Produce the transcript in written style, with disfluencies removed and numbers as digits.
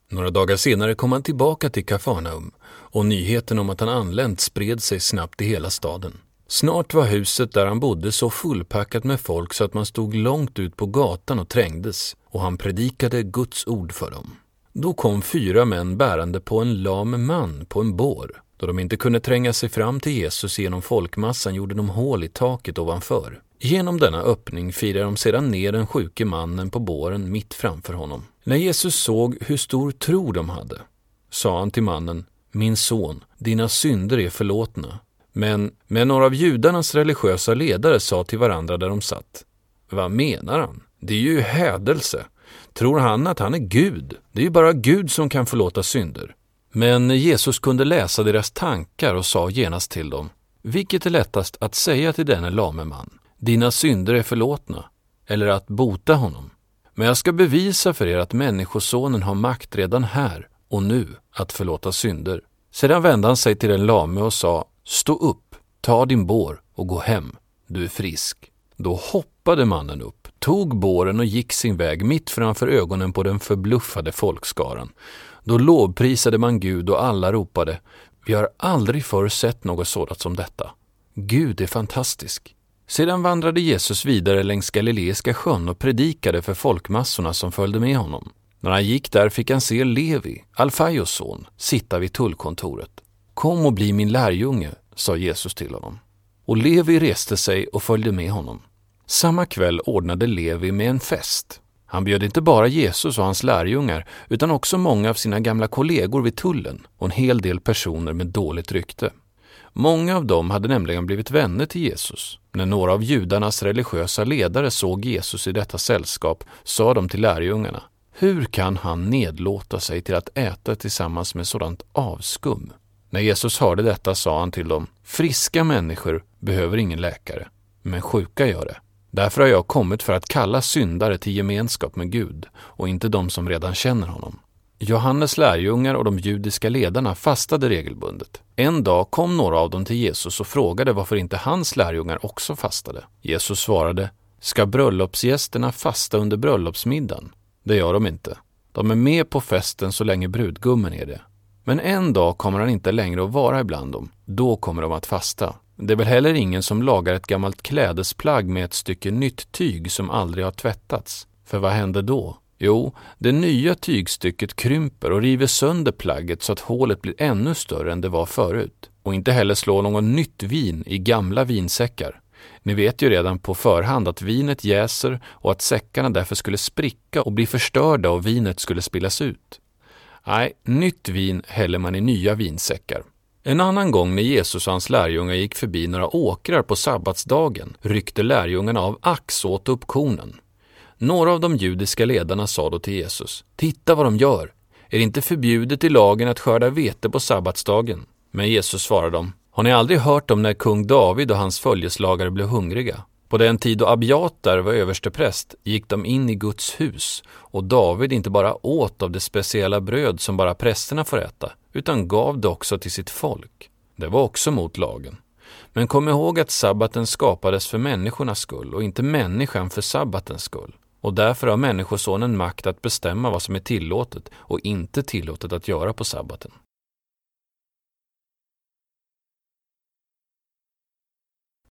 Några dagar senare kom han tillbaka till Kafarnaum och nyheten om att han anlänt spred sig snabbt i hela staden. Snart var huset där han bodde så fullpackat med folk så att man stod långt ut på gatan och trängdes, och han predikade Guds ord för dem. Då kom 4 män bärande på en lam man på en bår. Då de inte kunde tränga sig fram till Jesus genom folkmassan gjorde de hål i taket ovanför. Genom denna öppning firade de sedan ner den sjuke mannen på båren mitt framför honom. När Jesus såg hur stor tro de hade, sa han till mannen: min son, dina synder är förlåtna. Men några av judarnas religiösa ledare sa till varandra där de satt: vad menar han? Det är ju hädelse. Tror han att han är Gud? Det är ju bara Gud som kan förlåta synder. Men Jesus kunde läsa deras tankar och sa genast till dem: vilket är lättast att säga till denne lame man: dina synder är förlåtna, eller att bota honom? Men jag ska bevisa för er att människosonen har makt redan här och nu att förlåta synder. Sedan vände han sig till den lame och sa: stå upp, ta din bår och gå hem, du är frisk. Då hoppade mannen upp, tog båren och gick sin väg mitt framför ögonen på den förbluffade folkskaran. Då lovprisade man Gud och alla ropade: vi har aldrig förr sett något sådant som detta. Gud är fantastisk. Sedan vandrade Jesus vidare längs Galileiska sjön och predikade för folkmassorna som följde med honom. När han gick där fick han se Levi, Alfaios son, sitta vid tullkontoret. Kom och bli min lärjunge, sa Jesus till honom. Och Levi reste sig och följde med honom. Samma kväll ordnade Levi med en fest. Han bjöd inte bara Jesus och hans lärjungar utan också många av sina gamla kollegor vid tullen och en hel del personer med dåligt rykte. Många av dem hade nämligen blivit vänner till Jesus. När några av judarnas religiösa ledare såg Jesus i detta sällskap sa de till lärjungarna: hur kan han nedlåta sig till att äta tillsammans med sådant avskum? När Jesus hörde detta sa han till dem: friska människor behöver ingen läkare, men sjuka gör det. Därför har jag kommit för att kalla syndare till gemenskap med Gud och inte de som redan känner honom. Johannes lärjungar och de judiska ledarna fastade regelbundet. En dag kom några av dem till Jesus och frågade varför inte hans lärjungar också fastade. Jesus svarade: ska bröllopsgästerna fasta under bröllopsmiddagen? Det gör de inte. De är med på festen så länge brudgummen är det. Men en dag kommer han inte längre att vara ibland dem. Då kommer de att fasta. Det är väl heller ingen som lagar ett gammalt klädesplagg med ett stycke nytt tyg som aldrig har tvättats. För vad händer då? Jo, det nya tygstycket krymper och river sönder plagget så att hålet blir ännu större än det var förut. Och inte heller slår någon nytt vin i gamla vinsäckar. Ni vet ju redan på förhand att vinet jäser och att säckarna därför skulle spricka och bli förstörda och vinet skulle spillas ut. Nej, nytt vin häller man i nya vinsäckar. En annan gång när Jesus och hans lärjungar gick förbi några åkrar på sabbatsdagen ryckte lärjungarna av ax och åt upp kornen. Några av de judiska ledarna sa då till Jesus: titta vad de gör. Är det inte förbjudet i lagen att skörda vete på sabbatsdagen? Men Jesus svarade dem: har ni aldrig hört om när kung David och hans följeslagare blev hungriga? På den tid då Abiatar var överstepräst gick de in i Guds hus och David inte bara åt av det speciella bröd som bara prästerna får äta utan gav det också till sitt folk. Det var också mot lagen. Men kom ihåg att sabbaten skapades för människornas skull och inte människan för sabbatens skull. Och därför har människosonen makt att bestämma vad som är tillåtet och inte tillåtet att göra på sabbaten.